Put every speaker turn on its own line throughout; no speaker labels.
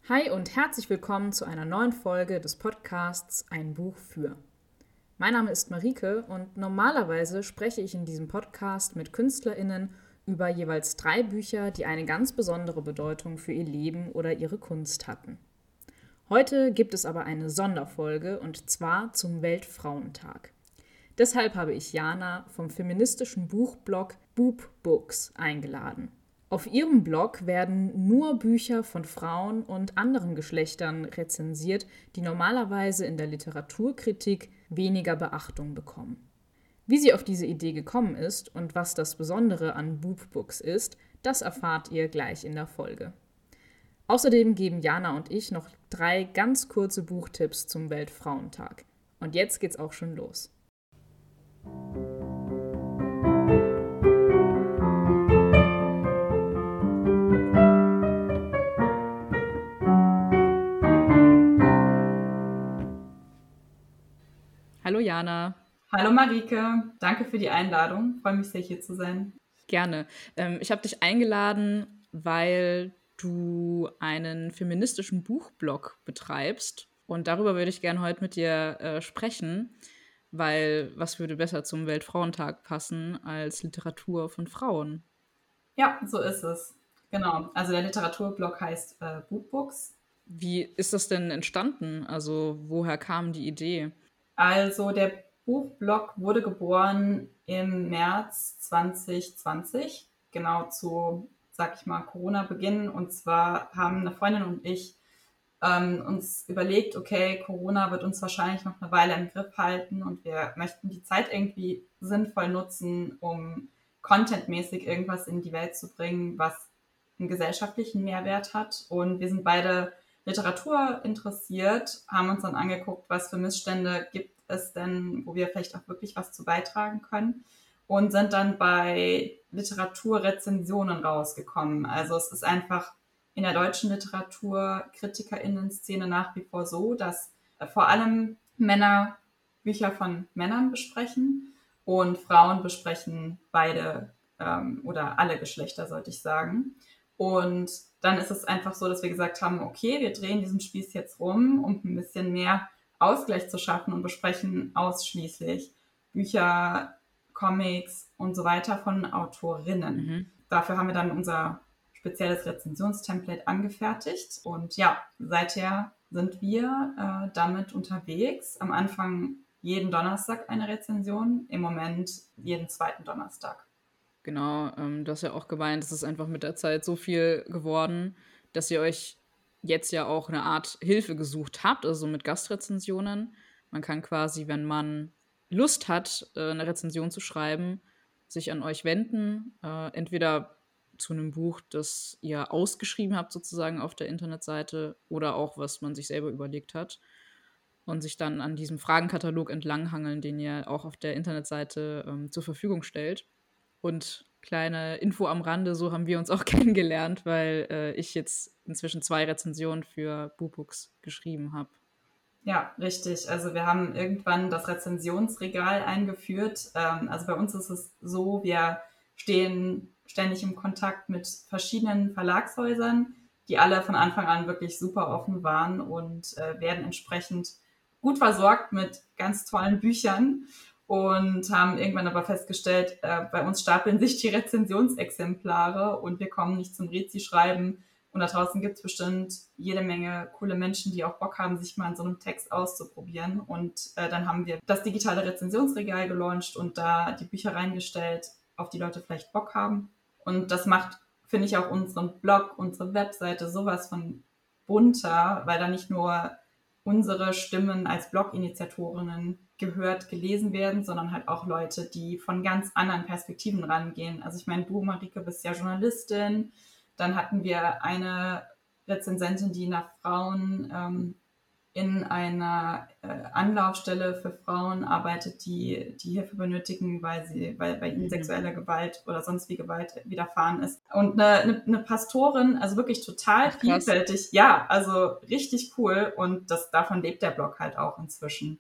Hi und herzlich willkommen zu einer neuen Folge des Podcasts Ein Buch für. Mein Name ist Marike und normalerweise spreche ich in diesem Podcast mit KünstlerInnen über jeweils 3 Bücher, die eine ganz besondere Bedeutung für ihr Leben oder ihre Kunst hatten. Heute gibt es aber eine Sonderfolge und zwar zum Weltfrauentag. Deshalb habe ich Jana vom feministischen Buchblog Boob Books eingeladen. Auf ihrem Blog werden nur Bücher von Frauen und anderen Geschlechtern rezensiert, die normalerweise in der Literaturkritik weniger Beachtung bekommen. Wie sie auf diese Idee gekommen ist und was das Besondere an Boob Books ist, das erfahrt ihr gleich in der Folge. Außerdem geben Jana und ich noch 3 ganz kurze Buchtipps zum Weltfrauentag. Und jetzt geht's auch schon los. Hallo Jana.
Hallo Marike, danke für die Einladung. Freue mich sehr, hier zu sein.
Gerne. Ich habe dich eingeladen, weil du einen feministischen Buchblog betreibst. Und darüber würde ich gerne heute mit dir sprechen, weil was würde besser zum Weltfrauentag passen als Literatur von Frauen?
Ja, so ist es. Genau. Also der Literaturblog heißt Boob Books.
Wie ist das denn entstanden? Also woher kam die Idee?
Also der Buchblog wurde geboren im März 2020, genau zu, sag ich mal, Corona-Beginn. Und zwar haben eine Freundin und ich uns überlegt, okay, Corona wird uns wahrscheinlich noch eine Weile im Griff halten und wir möchten die Zeit irgendwie sinnvoll nutzen, um contentmäßig irgendwas in die Welt zu bringen, was einen gesellschaftlichen Mehrwert hat. Und wir sind beide Literatur interessiert, haben uns dann angeguckt, was für Missstände gibt es denn, wo wir vielleicht auch wirklich was zu beitragen können, und sind dann bei Literaturrezensionen rausgekommen. Also es ist einfach in der deutschen LiteraturkritikerInnen-Szene nach wie vor so, dass vor allem Männer Bücher von Männern besprechen und Frauen besprechen beide oder alle Geschlechter, sollte ich sagen. Und dann ist es einfach so, dass wir gesagt haben, okay, wir drehen diesen Spieß jetzt rum, um ein bisschen mehr Ausgleich zu schaffen und besprechen ausschließlich Bücher, Comics und so weiter von Autorinnen. Dafür haben wir dann unser spezielles Rezensionstemplate angefertigt. Und ja, seither sind wir damit unterwegs. Am Anfang jeden Donnerstag eine Rezension, im Moment jeden zweiten Donnerstag.
Genau, du hast ja auch gemeint, es ist einfach mit der Zeit so viel geworden, dass ihr euch jetzt ja auch eine Art Hilfe gesucht habt, also mit Gastrezensionen. Man kann quasi, wenn man Lust hat, eine Rezension zu schreiben, sich an euch wenden, entweder zu einem Buch, das ihr ausgeschrieben habt sozusagen auf der Internetseite oder auch, was man sich selber überlegt hat und sich dann an diesem Fragenkatalog entlanghangeln, den ihr auch auf der Internetseite zur Verfügung stellt. Und kleine Info am Rande, so haben wir uns auch kennengelernt, weil ich jetzt inzwischen 2 Rezensionen für Boob Books geschrieben habe.
Ja, richtig. Also wir haben irgendwann das Rezensionsregal eingeführt. Also bei uns ist es so, wir stehen ständig im Kontakt mit verschiedenen Verlagshäusern, die alle von Anfang an wirklich super offen waren und werden entsprechend gut versorgt mit ganz tollen Büchern und haben irgendwann aber festgestellt, bei uns stapeln sich die Rezensionsexemplare und wir kommen nicht zum Rezi-Schreiben. Und da draußen gibt es bestimmt jede Menge coole Menschen, die auch Bock haben, sich mal in so einem Text auszuprobieren. Und dann haben wir das digitale Rezensionsregal gelauncht und da die Bücher reingestellt, auf die Leute vielleicht Bock haben. Und das macht, finde ich, auch unseren Blog, unsere Webseite sowas von bunter, weil da nicht nur unsere Stimmen als Blog-Initiatorinnen gehört, gelesen werden, sondern halt auch Leute, die von ganz anderen Perspektiven rangehen. Also ich meine, du, Marike, bist ja Journalistin. Dann hatten wir eine Rezensentin, die nach Frauen in einer Anlaufstelle für Frauen arbeitet, die Hilfe benötigen, weil bei ihnen sexuelle Gewalt oder sonst wie Gewalt widerfahren ist. Und eine Pastorin, also wirklich total vielfältig. Ja, also richtig cool. Und davon lebt der Blog halt auch inzwischen.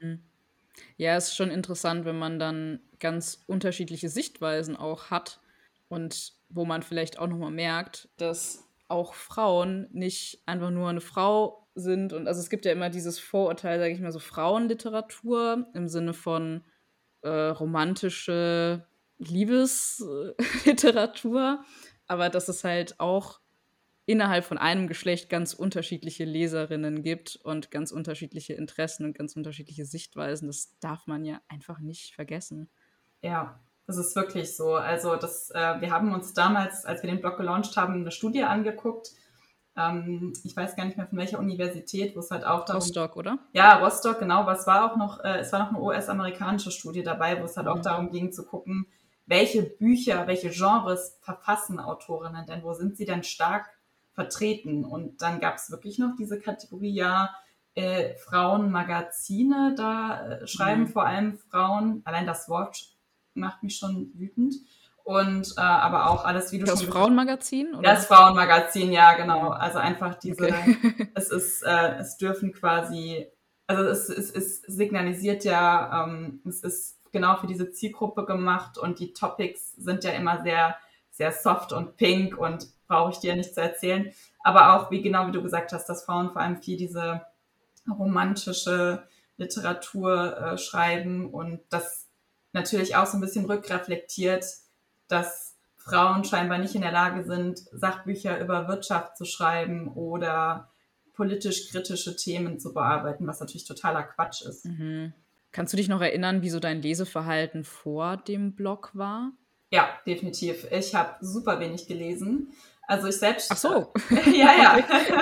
Ja, es ist schon interessant, wenn man dann ganz unterschiedliche Sichtweisen auch hat und wo man vielleicht auch nochmal merkt, dass auch Frauen nicht einfach nur eine Frau sind. Und also es gibt ja immer dieses Vorurteil, sage ich mal, so Frauenliteratur im Sinne von romantische Liebesliteratur, aber dass es halt auch innerhalb von einem Geschlecht ganz unterschiedliche Leserinnen gibt und ganz unterschiedliche Interessen und ganz unterschiedliche Sichtweisen. Das darf man ja einfach nicht vergessen.
Ja, das ist wirklich so. Also wir haben uns damals, als wir den Blog gelauncht haben, eine Studie angeguckt. Ich weiß gar nicht mehr von welcher Universität, wo es halt auch darum...
Rostock, oder?
Ja, Rostock, genau. Aber es war noch eine US-amerikanische Studie dabei, wo es halt auch darum ging zu gucken, welche Bücher, welche Genres verfassen Autorinnen denn? Wo sind sie denn stark vertreten? Und dann gab es wirklich noch diese Kategorie, ja, Frauenmagazine, da schreiben vor allem Frauen. Allein das Wort macht mich schon wütend. Und aber auch alles, wie du
das
schon
Frauenmagazin?
Oder? Das Frauenmagazin, ja, genau. Also einfach diese,
Okay.
es dürfen quasi, also es signalisiert ja, es ist genau für diese Zielgruppe gemacht und die Topics sind ja immer sehr, sehr soft und pink und brauche ich dir nicht zu erzählen. Aber auch, wie du gesagt hast, dass Frauen vor allem viel diese romantische Literatur schreiben und das natürlich auch so ein bisschen rückreflektiert, dass Frauen scheinbar nicht in der Lage sind, Sachbücher über Wirtschaft zu schreiben oder politisch kritische Themen zu bearbeiten, was natürlich totaler Quatsch ist.
Mhm. Kannst du dich noch erinnern, wie so dein Leseverhalten vor dem Blog war?
Ja, definitiv. Ich habe super wenig gelesen. Also ich selbst...
Ach so.
Ja.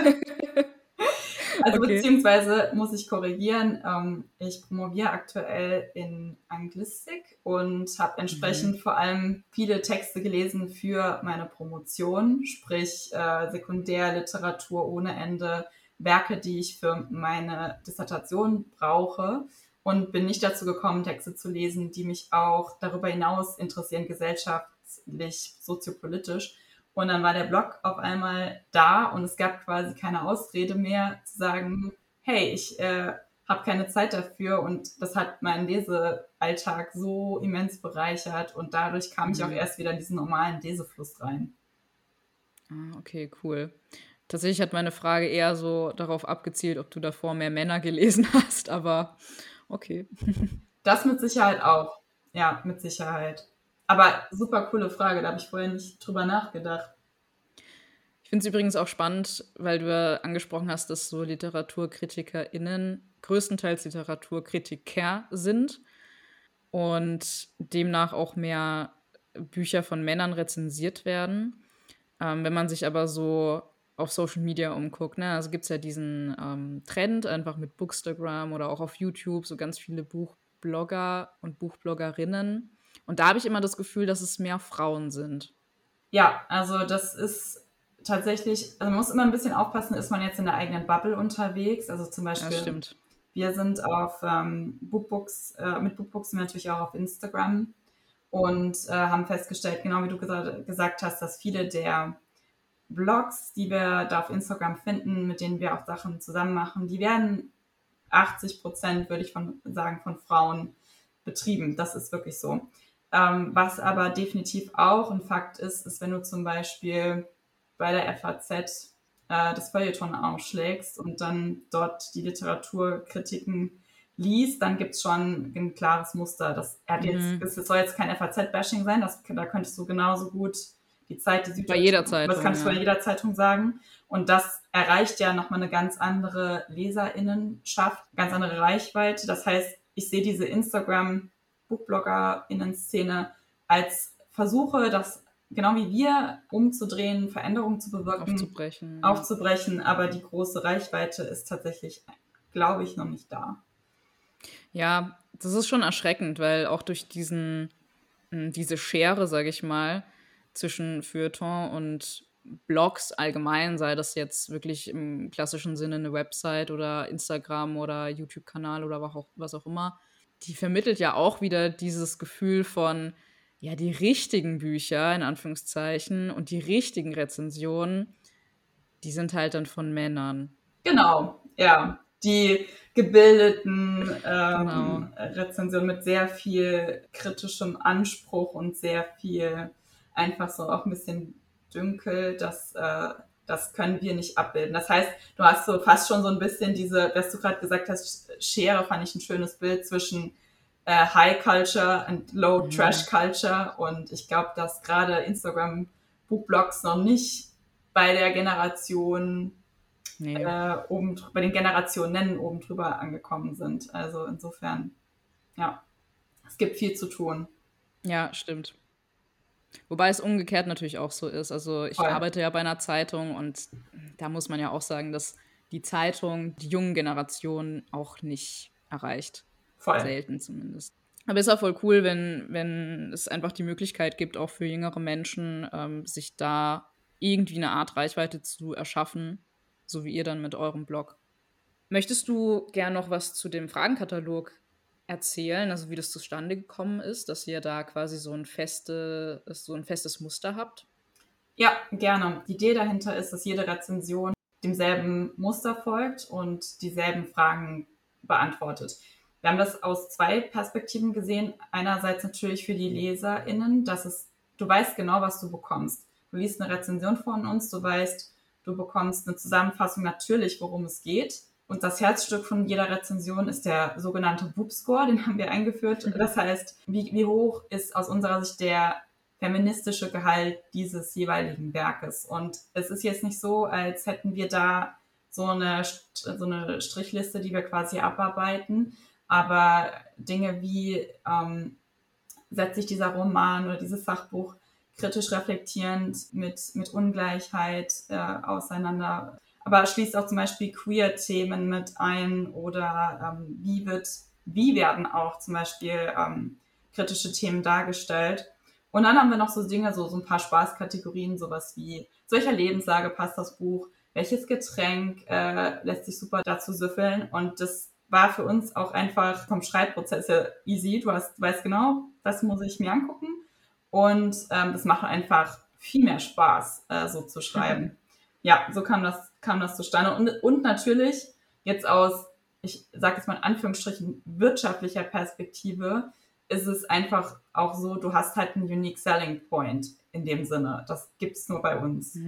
Also
Okay.
beziehungsweise muss ich korrigieren, ich promoviere aktuell in Anglistik und habe entsprechend vor allem viele Texte gelesen für meine Promotion, sprich Sekundärliteratur ohne Ende, Werke, die ich für meine Dissertation brauche und bin nicht dazu gekommen, Texte zu lesen, die mich auch darüber hinaus interessieren, gesellschaftlich, soziopolitisch. Und dann war der Blog auf einmal da und es gab quasi keine Ausrede mehr zu sagen, hey, ich habe keine Zeit dafür und das hat meinen Lesealltag so immens bereichert und dadurch kam ich auch erst wieder in diesen normalen Lesefluss rein.
Ah, okay, cool. Tatsächlich hat meine Frage eher so darauf abgezielt, ob du davor mehr Männer gelesen hast, aber okay.
Das mit Sicherheit auch. Ja, mit Sicherheit. Aber super coole Frage, da habe ich vorher nicht drüber nachgedacht.
Ich finde es übrigens auch spannend, weil du angesprochen hast, dass so LiteraturkritikerInnen größtenteils Literaturkritiker sind und demnach auch mehr Bücher von Männern rezensiert werden. Wenn man sich aber so auf Social Media umguckt, ne, also gibt es ja diesen Trend einfach mit Bookstagram oder auch auf YouTube, so ganz viele Buchblogger und Buchbloggerinnen. Und da habe ich immer das Gefühl, dass es mehr Frauen sind.
Ja, also das ist tatsächlich, also man muss immer ein bisschen aufpassen, ist man jetzt in der eigenen Bubble unterwegs. Also zum Beispiel,
Ja, stimmt.
wir sind auf Bookbooks, mit Bookbooks sind wir natürlich auch auf Instagram und haben festgestellt, genau wie du gesagt hast, dass viele der Blogs, die wir da auf Instagram finden, mit denen wir auch Sachen zusammen machen, die werden 80%, würde ich sagen, von Frauen betrieben. Das ist wirklich so. Was aber definitiv auch ein Fakt ist, ist, wenn du zum Beispiel bei der FAZ das Feuilleton aufschlägst und dann dort die Literaturkritiken liest, dann gibt es schon ein klares Muster. Das soll jetzt kein FAZ-Bashing sein, da könntest du genauso gut die Zeit, die Süddeutsche,
bei jeder Zeitung,
das kannst du bei jeder Zeitung sagen. Und das erreicht ja nochmal eine ganz andere LeserInnenschaft, ganz andere Reichweite. Das heißt, ich sehe diese Instagram-BookbloggerInnen-Szene als Versuche, das genau wie wir umzudrehen, Veränderungen zu bewirken, aufzubrechen. Aber die große Reichweite ist tatsächlich, glaube ich, noch nicht da.
Ja, das ist schon erschreckend, weil auch durch diese Schere, sage ich mal, zwischen Feuilleton und Blogs allgemein, sei das jetzt wirklich im klassischen Sinne eine Website oder Instagram oder YouTube-Kanal oder was auch immer, die vermittelt ja auch wieder dieses Gefühl von, ja, die richtigen Bücher, in Anführungszeichen, und die richtigen Rezensionen, die sind halt dann von Männern.
Genau, ja. Die gebildeten
Genau.
Rezensionen mit sehr viel kritischem Anspruch und sehr viel einfach so auch ein bisschen Dünkel, das das können wir nicht abbilden. Das heißt, du hast so fast schon so ein bisschen diese, was du gerade gesagt hast, Schere, fand ich ein schönes Bild zwischen High Culture und Low Trash Culture. Und ich glaube, dass gerade Instagram Buchblogs noch nicht bei der Generation bei den Generationen oben drüber angekommen sind. Also insofern, ja, es gibt viel zu tun.
Ja, stimmt. Wobei es umgekehrt natürlich auch so ist. Also ich
Voll.
arbeite ja bei einer Zeitung und da muss man ja auch sagen, dass die Zeitung die jungen Generationen auch nicht erreicht.
Voll.
Selten zumindest. Aber es ist auch voll cool, wenn es einfach die Möglichkeit gibt, auch für jüngere Menschen, sich da irgendwie eine Art Reichweite zu erschaffen, so wie ihr dann mit eurem Blog. Möchtest du gern noch was zu dem Fragenkatalog erzählen, also wie das zustande gekommen ist, dass ihr da quasi so ein festes Muster habt?
Ja, gerne. Die Idee dahinter ist, dass jede Rezension demselben Muster folgt und dieselben Fragen beantwortet. Wir haben das aus zwei Perspektiven gesehen. Einerseits natürlich für die LeserInnen, du weißt genau, was du bekommst. Du liest eine Rezension von uns, du weißt, du bekommst eine Zusammenfassung natürlich, worum es geht. Und das Herzstück von jeder Rezension ist der sogenannte Boop-Score, den haben wir eingeführt. Das heißt, wie hoch ist aus unserer Sicht der feministische Gehalt dieses jeweiligen Werkes. Und es ist jetzt nicht so, als hätten wir da so eine Strichliste, die wir quasi abarbeiten. Aber Dinge wie setzt sich dieser Roman oder dieses Sachbuch kritisch reflektierend mit Ungleichheit auseinander. Aber schließt auch zum Beispiel Queer-Themen mit ein oder wie werden auch zum Beispiel kritische Themen dargestellt. Und dann haben wir noch so Dinge, so ein paar Spaßkategorien, sowas wie, zu welcher Lebenslage passt das Buch, welches Getränk lässt sich super dazu süffeln. Und das war für uns auch einfach vom Schreibprozess her easy. Du weißt genau, was muss ich mir angucken. Und das macht einfach viel mehr Spaß, so zu schreiben. Ja, so kam das zustande. Und natürlich jetzt aus, ich sage jetzt mal in Anführungsstrichen, wirtschaftlicher Perspektive, ist es einfach auch so, du hast halt einen Unique Selling Point in dem Sinne. Das gibt's nur bei uns.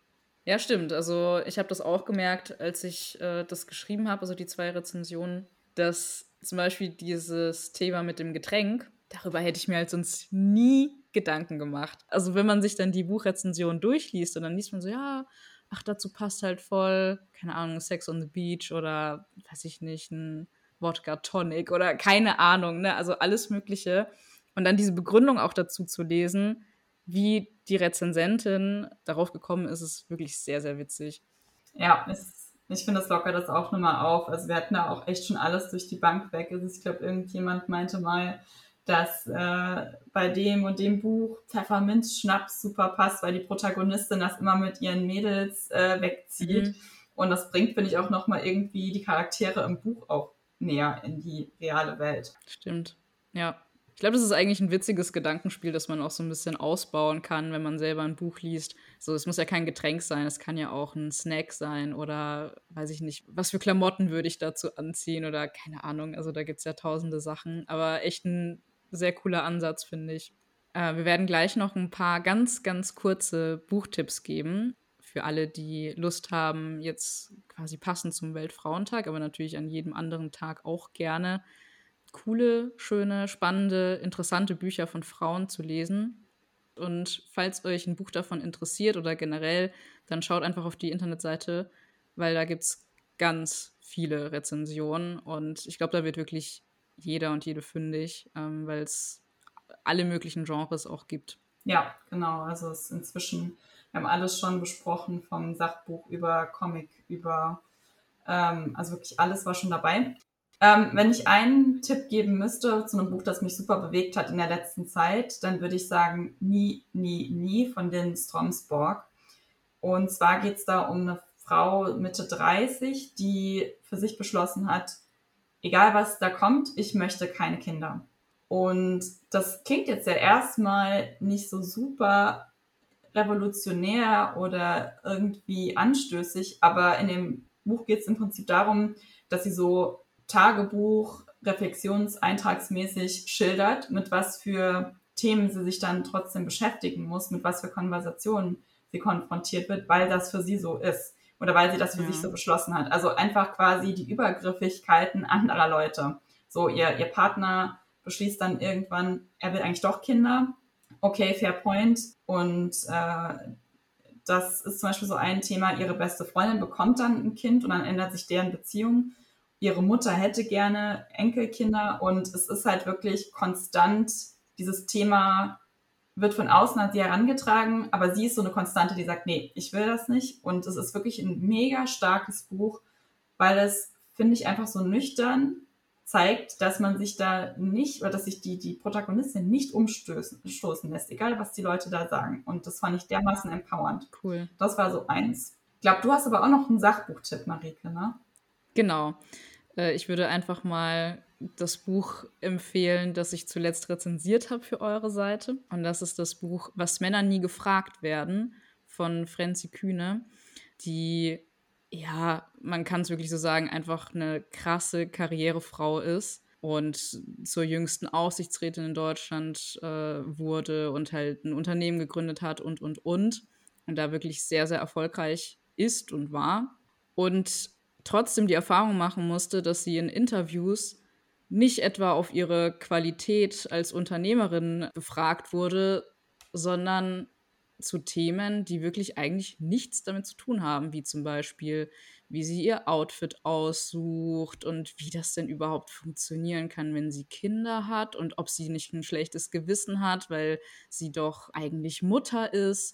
Ja, stimmt. Also ich habe das auch gemerkt, als ich das geschrieben habe, also die 2 Rezensionen, dass zum Beispiel dieses Thema mit dem Getränk, darüber hätte ich mir halt sonst nie Gedanken gemacht. Also wenn man sich dann die Buchrezension durchliest und dann liest man so, ja, ach, dazu passt halt voll, keine Ahnung, Sex on the Beach oder, weiß ich nicht, ein Wodka Tonic oder keine Ahnung, ne? Also alles Mögliche. Und dann diese Begründung auch dazu zu lesen, wie die Rezensentin darauf gekommen ist, ist wirklich sehr, sehr witzig.
Ja, ich finde, das lockert das auch nochmal auf. Also wir hatten da auch echt schon alles durch die Bank weg. Also ich glaube, irgendjemand meinte mal, dass bei dem und dem Buch Pfefferminzschnaps super passt, weil die Protagonistin das immer mit ihren Mädels wegzieht. Und das bringt, finde ich, auch nochmal irgendwie die Charaktere im Buch auch näher in die reale Welt.
Stimmt, ja. Ich glaube, das ist eigentlich ein witziges Gedankenspiel, das man auch so ein bisschen ausbauen kann, wenn man selber ein Buch liest. So, es muss ja kein Getränk sein, es kann ja auch ein Snack sein oder weiß ich nicht, was für Klamotten würde ich dazu anziehen oder keine Ahnung. Also da gibt es ja tausende Sachen, aber echt ein sehr cooler Ansatz, finde ich. Wir werden gleich noch ein paar ganz, ganz kurze Buchtipps geben für alle, die Lust haben, jetzt quasi passend zum Weltfrauentag, aber natürlich an jedem anderen Tag auch gerne coole, schöne, spannende, interessante Bücher von Frauen zu lesen. Und falls euch ein Buch davon interessiert oder generell, dann schaut einfach auf die Internetseite, weil da gibt es ganz viele Rezensionen und ich glaube, da wird wirklich jeder und jede fündig, weil es alle möglichen Genres auch gibt.
Ja, genau. Also es ist inzwischen, wir haben alles schon besprochen, vom Sachbuch über Comic, über, also wirklich alles war schon dabei. Wenn ich einen Tipp geben müsste zu einem Buch, das mich super bewegt hat in der letzten Zeit, dann würde ich sagen Nie, nie, nie von Lynn Stromsborg. Und zwar geht es da um eine Frau Mitte 30, die für sich beschlossen hat, egal was da kommt, ich möchte keine Kinder. Und das klingt jetzt ja erstmal nicht so super revolutionär oder irgendwie anstößig, aber in dem Buch geht es im Prinzip darum, dass sie so Tagebuch, reflexionseintragsmäßig schildert, mit was für Themen sie sich dann trotzdem beschäftigen muss, mit was für Konversationen sie konfrontiert wird, weil das für sie so ist oder weil sie das für sich so beschlossen hat. Also einfach quasi die Übergriffigkeiten anderer Leute. So, ihr Partner beschließt dann irgendwann, er will eigentlich doch Kinder. Okay, fair point. Und das ist zum Beispiel so ein Thema, ihre beste Freundin bekommt dann ein Kind und dann ändert sich deren Beziehung. Ihre Mutter hätte gerne Enkelkinder und es ist halt wirklich konstant, dieses Thema wird von außen an sie herangetragen, aber sie ist so eine Konstante, die sagt, nee, ich will das nicht. Und es ist wirklich ein mega starkes Buch, weil es, finde ich, einfach so nüchtern zeigt, dass man sich da nicht, oder dass sich die Protagonistin nicht umstoßen lässt, egal was die Leute da sagen. Und das fand ich dermaßen empowernd.
Cool.
Das war so eins. Ich glaube, du hast aber auch noch einen Sachbuchtipp, Marike, ne?
Genau. Ich würde einfach mal das Buch empfehlen, das ich zuletzt rezensiert habe für eure Seite. Und das ist das Buch Was Männer nie gefragt werden von Franzi Kühne, die, ja, man kann es wirklich so sagen, einfach eine krasse Karrierefrau ist und zur jüngsten Aufsichtsrätin in Deutschland wurde und halt ein Unternehmen gegründet hat und da wirklich sehr, sehr erfolgreich ist und war. Und trotzdem die Erfahrung machen musste, dass sie in Interviews nicht etwa auf ihre Qualität als Unternehmerin befragt wurde, sondern zu Themen, die wirklich eigentlich nichts damit zu tun haben, wie zum Beispiel, wie sie ihr Outfit aussucht und wie das denn überhaupt funktionieren kann, wenn sie Kinder hat und ob sie nicht ein schlechtes Gewissen hat, weil sie doch eigentlich Mutter ist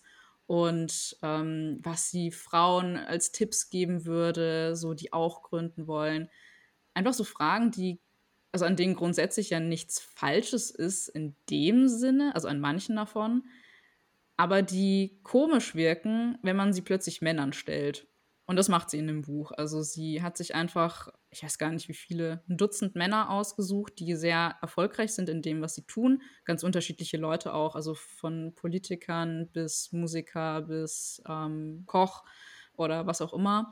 und was sie Frauen als Tipps geben würde, so die auch gründen wollen. Einfach so Fragen, also an denen grundsätzlich ja nichts Falsches ist in dem Sinne, also an manchen davon, aber die komisch wirken, wenn man sie plötzlich Männern stellt. Und das macht sie in dem Buch. Also sie hat sich einfach, ich weiß gar nicht wie viele, ein Dutzend Männer ausgesucht, die sehr erfolgreich sind in dem, was sie tun. Ganz unterschiedliche Leute auch, also von Politikern bis Musiker bis Koch oder was auch immer.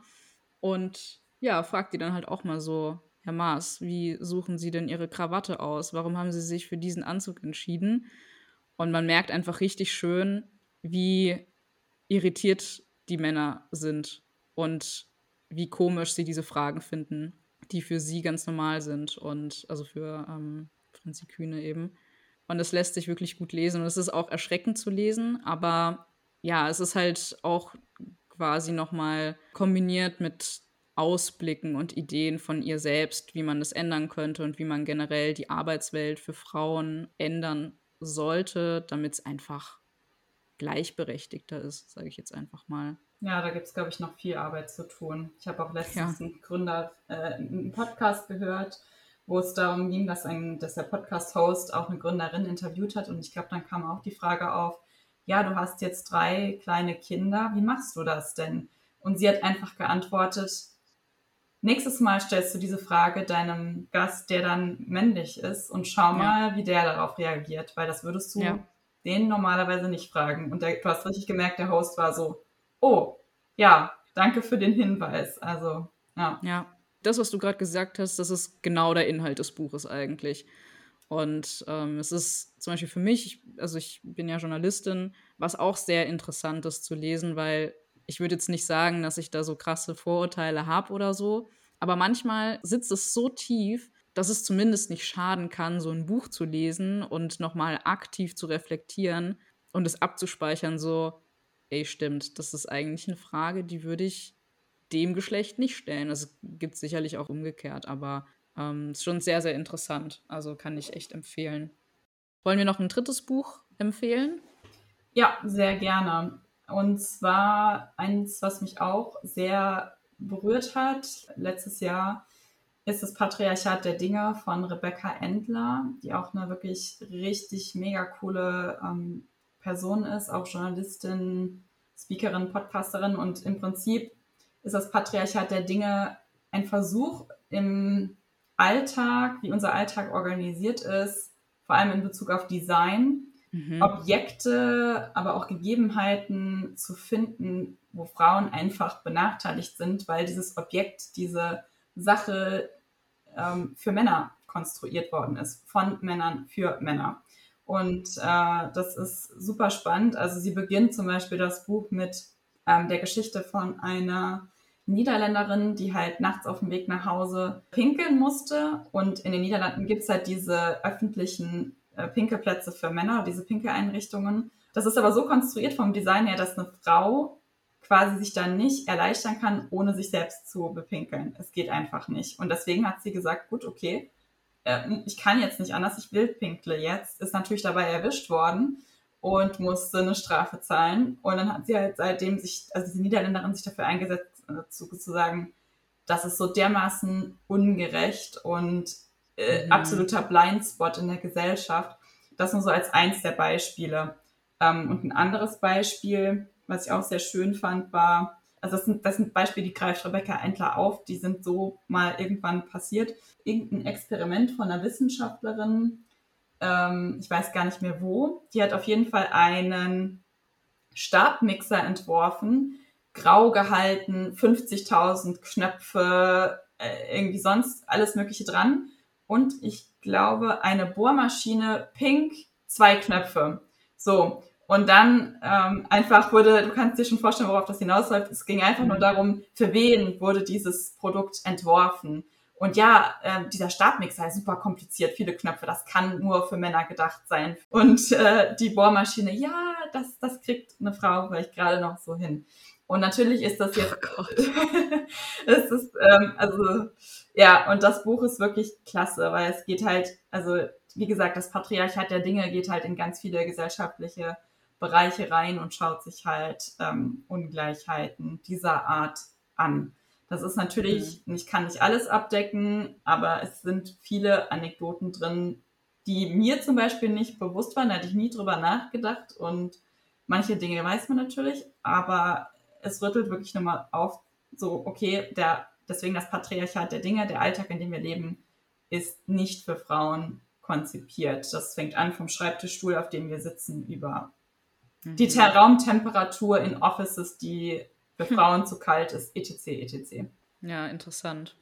Und ja, fragt die dann halt auch mal so, Herr Maas, wie suchen Sie denn Ihre Krawatte aus? Warum haben Sie sich für diesen Anzug entschieden? Und man merkt einfach richtig schön, wie irritiert die Männer sind und wie komisch sie diese Fragen finden, die für sie ganz normal sind und also für Franzi Kühne eben. Und es lässt sich wirklich gut lesen und es ist auch erschreckend zu lesen, aber ja, es ist halt auch quasi nochmal kombiniert mit Ausblicken und Ideen von ihr selbst, wie man das ändern könnte und wie man generell die Arbeitswelt für Frauen ändern sollte, damit es einfach gleichberechtigter ist, sage ich jetzt einfach mal.
Ja, da gibt es, glaube ich, noch viel Arbeit zu tun. Ich habe auch letztens
Ja.
einen Podcast gehört, wo es darum ging, dass der Podcast-Host auch eine Gründerin interviewt hat. Und ich glaube, dann kam auch die Frage auf, ja, du hast jetzt 3 kleine Kinder, wie machst du das denn? Und sie hat einfach geantwortet, nächstes Mal stellst du diese Frage deinem Gast, der dann männlich ist, und schau mal, wie der darauf reagiert, weil das würdest du den normalerweise nicht fragen. Und du hast richtig gemerkt, der Host war so, oh, ja, danke für den Hinweis. Also, ja.
Ja, das, was du gerade gesagt hast, das ist genau der Inhalt des Buches eigentlich. Und es ist zum Beispiel für mich, also ich bin ja Journalistin, was auch sehr interessant ist zu lesen, weil ich würde jetzt nicht sagen, dass ich da so krasse Vorurteile habe oder so, aber manchmal sitzt es so tief, dass es zumindest nicht schaden kann, so ein Buch zu lesen und nochmal aktiv zu reflektieren und es abzuspeichern, so, ey, stimmt, das ist eigentlich eine Frage, die würde ich dem Geschlecht nicht stellen. Es gibt sicherlich auch umgekehrt, aber ist schon sehr, sehr interessant. Also kann ich echt empfehlen. Wollen wir noch ein drittes Buch empfehlen?
Ja, sehr gerne. Und zwar eins, was mich auch sehr berührt hat. Letztes Jahr ist das Patriarchat der Dinge von Rebecca Endler, die auch eine wirklich richtig mega coole Person ist, auch Journalistin, Speakerin, Podcasterin. Und im Prinzip ist das Patriarchat der Dinge ein Versuch im Alltag, wie unser Alltag organisiert ist, vor allem in Bezug auf Design, Objekte, aber auch Gegebenheiten zu finden, wo Frauen einfach benachteiligt sind, weil dieses Objekt, diese Sache für Männer konstruiert worden ist, von Männern für Männer. Und das ist super spannend. Also sie beginnt zum Beispiel das Buch mit der Geschichte von einer Niederländerin, die halt nachts auf dem Weg nach Hause pinkeln musste. Und in den Niederlanden gibt es halt diese öffentlichen Pinkelplätze für Männer, diese Pinkeleinrichtungen. Das ist aber so konstruiert vom Design her, dass eine Frau quasi sich dann nicht erleichtern kann, ohne sich selbst zu bepinkeln. Es geht einfach nicht. Und deswegen hat sie gesagt, gut, okay, ich kann jetzt nicht anders, ich wildpinkle jetzt. Ist natürlich dabei erwischt worden und musste eine Strafe zahlen. Und dann hat sie halt seitdem diese Niederländerin sich dafür eingesetzt, zu sagen, das ist so dermaßen ungerecht und absoluter Blindspot in der Gesellschaft. Das nur so als eins der Beispiele. Und ein anderes Beispiel, was ich auch sehr schön fand, war, also das sind Beispiele, die greift Rebecca Endler auf, die sind so mal irgendwann passiert. Irgendein Experiment von einer Wissenschaftlerin, ich weiß gar nicht mehr wo, die hat auf jeden Fall einen Stabmixer entworfen, grau gehalten, 50.000 Knöpfe, irgendwie sonst alles Mögliche dran. Und ich glaube, eine Bohrmaschine, pink, 2 Knöpfe. So. Und dann einfach du kannst dir schon vorstellen, worauf das hinausläuft. Es ging einfach nur darum, für wen wurde dieses Produkt entworfen. Und ja, dieser Stabmixer ist super kompliziert, viele Knöpfe, das kann nur für Männer gedacht sein. Und die Bohrmaschine, ja, das kriegt eine Frau vielleicht gerade noch so hin. Und natürlich ist das jetzt, es ist, ja, und das Buch ist wirklich klasse, weil es geht halt, also wie gesagt, das Patriarchat der Dinge geht halt in ganz viele gesellschaftliche Bereiche rein und schaut sich halt Ungleichheiten dieser Art an. Das ist natürlich, ich kann nicht alles abdecken, aber es sind viele Anekdoten drin, die mir zum Beispiel nicht bewusst waren, da hatte ich nie drüber nachgedacht und manche Dinge weiß man natürlich, aber es rüttelt wirklich nochmal auf, so, okay, deswegen das Patriarchat der Dinge, der Alltag, in dem wir leben, ist nicht für Frauen konzipiert. Das fängt an vom Schreibtischstuhl, auf dem wir sitzen, über die Raumtemperatur in Offices, die für Frauen zu kalt ist, etc., etc.
Ja, interessant.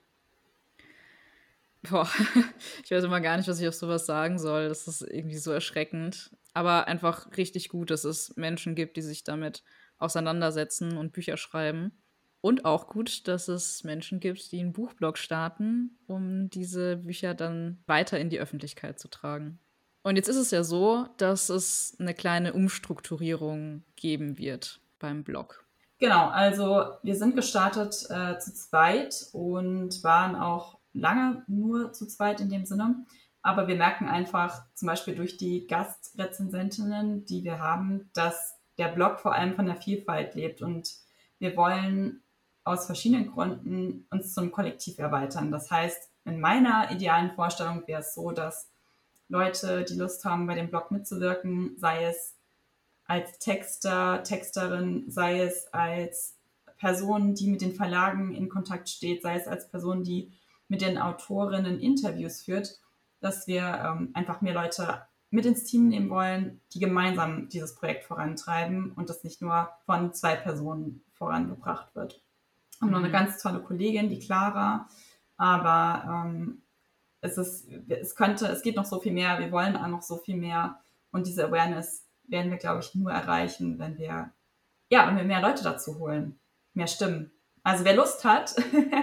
Boah, ich weiß immer gar nicht, was ich auf sowas sagen soll. Das ist irgendwie so erschreckend. Aber einfach richtig gut, dass es Menschen gibt, die sich damit auseinandersetzen und Bücher schreiben. Und auch gut, dass es Menschen gibt, die einen Buchblog starten, um diese Bücher dann weiter in die Öffentlichkeit zu tragen. Und jetzt ist es ja so, dass es eine kleine Umstrukturierung geben wird beim Blog.
Genau, also wir sind gestartet zu zweit und waren auch lange nur zu zweit in dem Sinne. Aber wir merken einfach, zum Beispiel durch die Gastrezensentinnen, die wir haben, dass der Blog vor allem von der Vielfalt lebt. Und wir wollen aus verschiedenen Gründen uns zum Kollektiv erweitern. Das heißt, in meiner idealen Vorstellung wäre es so, dass Leute, die Lust haben, bei dem Blog mitzuwirken, sei es als Texter, Texterin, sei es als Person, die mit den Verlagen in Kontakt steht, sei es als Person, die mit den Autorinnen Interviews führt, dass wir einfach mehr Leute mit ins Team nehmen wollen, die gemeinsam dieses Projekt vorantreiben und das nicht nur von 2 Personen vorangebracht wird. Wir haben noch eine ganz tolle Kollegin, die Clara, aber es geht noch so viel mehr, wir wollen auch noch so viel mehr und diese Awareness werden wir, glaube ich, nur erreichen, wenn wir mehr Leute dazu holen, mehr Stimmen. Also wer Lust hat,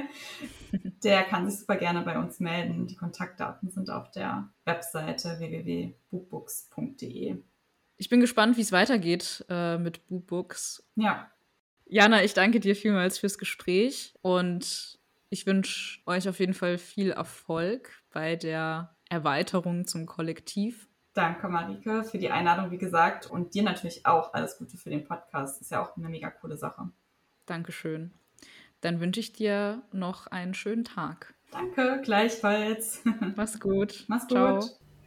der kann sich super gerne bei uns melden. Die Kontaktdaten sind auf der Webseite www.bookbooks.de.
Ich bin gespannt, wie es weitergeht mit BookBooks.
Ja.
Jana, ich danke dir vielmals fürs Gespräch und ich wünsche euch auf jeden Fall viel Erfolg bei der Erweiterung zum Kollektiv.
Danke, Marike, für die Einladung, wie gesagt. Und dir natürlich auch alles Gute für den Podcast. Ist ja auch eine mega coole Sache.
Dankeschön. Dann wünsche ich dir noch einen schönen Tag.
Danke, gleichfalls.
Mach's gut.
Mach's gut.
Ciao.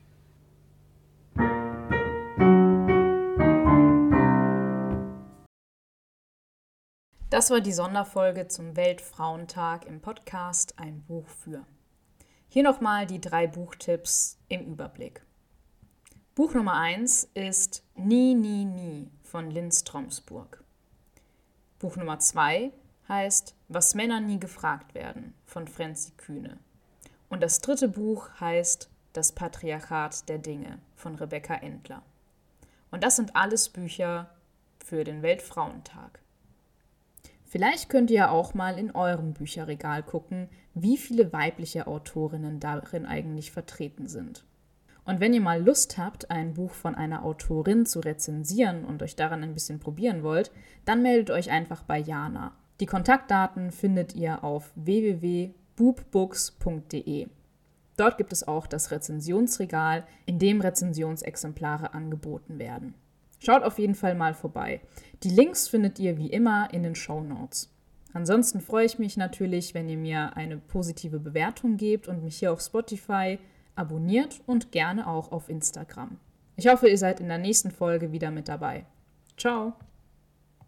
Das war die Sonderfolge zum Weltfrauentag im Podcast Ein Buch für. Hier nochmal die 3 Buchtipps im Überblick. Buch Nummer 1 ist Nie, nie, nie von Lynn Stromsburg. Buch Nummer 2 heißt Was Männer nie gefragt werden von Franzi Kühne. Und das 3. Buch heißt Das Patriarchat der Dinge von Rebecca Endler. Und das sind alles Bücher für den Weltfrauentag. Vielleicht könnt ihr auch mal in eurem Bücherregal gucken, wie viele weibliche Autorinnen darin eigentlich vertreten sind. Und wenn ihr mal Lust habt, ein Buch von einer Autorin zu rezensieren und euch daran ein bisschen probieren wollt, dann meldet euch einfach bei Jana. Die Kontaktdaten findet ihr auf www.boobbooks.de. Dort gibt es auch das Rezensionsregal, in dem Rezensionsexemplare angeboten werden. Schaut auf jeden Fall mal vorbei. Die Links findet ihr wie immer in den Shownotes. Ansonsten freue ich mich natürlich, wenn ihr mir eine positive Bewertung gebt und mich hier auf Spotify abonniert und gerne auch auf Instagram. Ich hoffe, ihr seid in der nächsten Folge wieder mit dabei. Ciao!